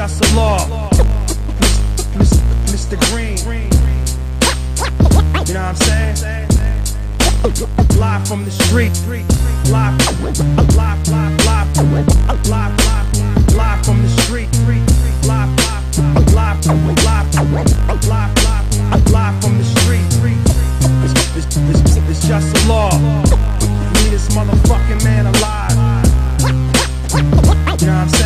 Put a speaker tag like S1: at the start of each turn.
S1: just a law. Mr. Green. You know what I'm saying? Live from the street. Live from the street. Live from the street. It's just a law. We need this motherfucking man alive. You know what I'm saying?